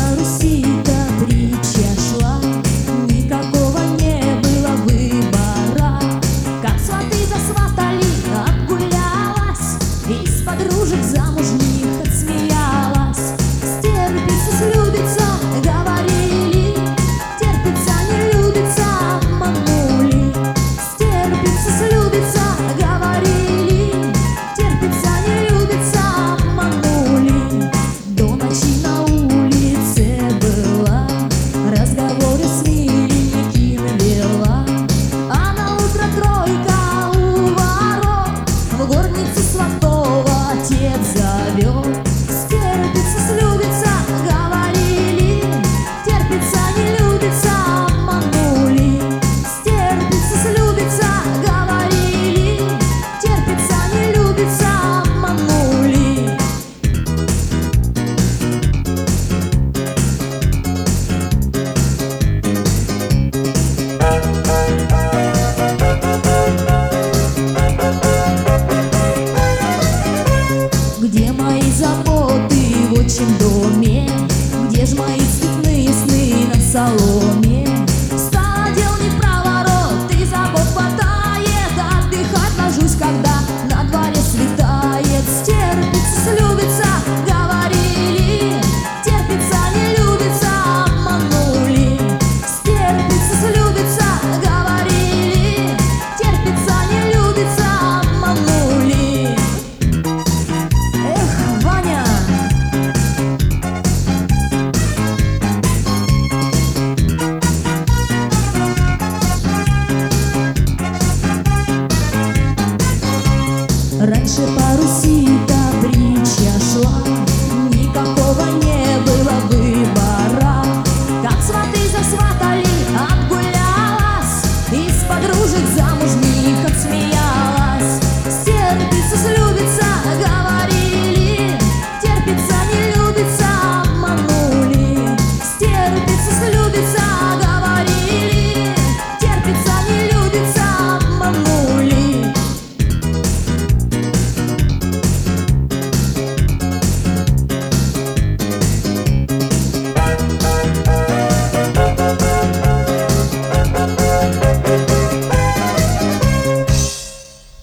по Руси-то притча шла, никакого не было выбора. Как сваты засватали, отгулялась, из подружек замужних отсмеялась. Стерпится, слюбится, говорили, терпится, не любится, обманули. Стерпится, слюбится, говорили, терпится, не любится, обманули. До ночи на улице была, разговоры с миленьким вела, а на утро тройка у ворот, в горницу сватого отец зовет. Стерпится, слюбится, говорили, терпится, не любится, обманули. Стерпится, слюбится, говорили, терпится, не любится, обманули. Где мои заботы в отчим доме? Где ж мои цветные сны на соломе? Стало дел не в проворот, и забот хватает, отдыхать ложусь, когда на дворе светает. Стерпится, слюбится, говорили, терпится, не любится, обманули. Стерпится, слюбится, говорили, терпится, не любится, обманули. Эх, Ваня! Раньше по Руси-то притча шла,